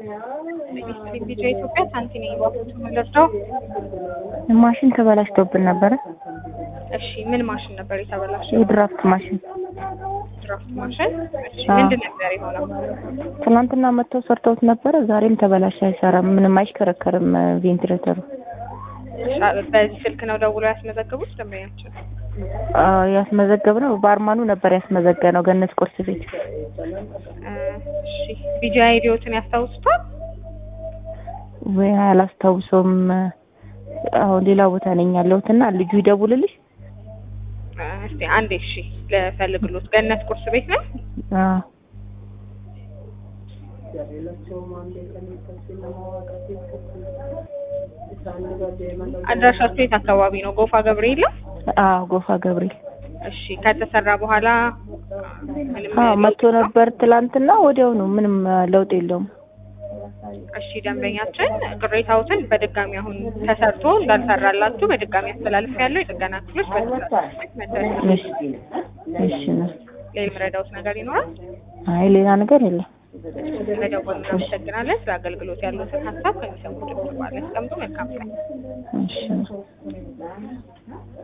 ቢጃ ኢትዮጵያ ሳንቲም ይወጣው ምንድነው? ማሽን ተበላሽቶብን ነበር። እሺ ምን ማሽን ነበር የተበላሸው? የድራፍት ማሽን። ድራፍት ማሽን? እሺ ምንድን ነበር የሆነው? ትናንትና መጥተው ሰርተውት ነበር። ዛሬም ተበላሽ፣ አይሰራም፣ ምንም አይሽከረከርም ቬንቲሌተሩ። በዚህ ስልክ ነው ደውሎ ያስመዘገቡት ደንበኛችን? ያስመዘገብነው ባርማኑ ነበር ያስመዘገነው ገነት ቁርስ ቤት። እሺ ቢጃ አይዲዎትን ያስታውሱታል? ወይ አላስታውሰውም። አሁን ሌላ ቦታ ነኝ ያለሁትና ልጁ ይደውልልሽ። እስቲ አንዴ እሺ ለፈልግሎት። ገነት ቁርስ ቤት ነው? አድራሻችሁ የት አካባቢ ነው? ጎፋ ገብርኤል? ጎፋ ገብርኤል። እሺ ከተሰራ በኋላ መጥቶ ነበር ትላንትና፣ ወዲያው ነው፣ ምንም ለውጥ የለውም። እሺ ደንበኛችን ቅሬታዎትን በድጋሚ አሁን ተሰርቶ እንዳልሰራላችሁ በድጋሚ አስተላልፌያለሁ። የጥገና ክፍሎች እሺ ነው። ሌላ ምረዳውት ነገር ይኖራል? አይ ሌላ ነገር የለም። ለደወሉ እናመሰግናለን። ስለ አገልግሎት ያሉትን ሀሳብ ከሚሰሙ ድምጽ ባለ አስቀምጡ። መልካም ቀን። እሺ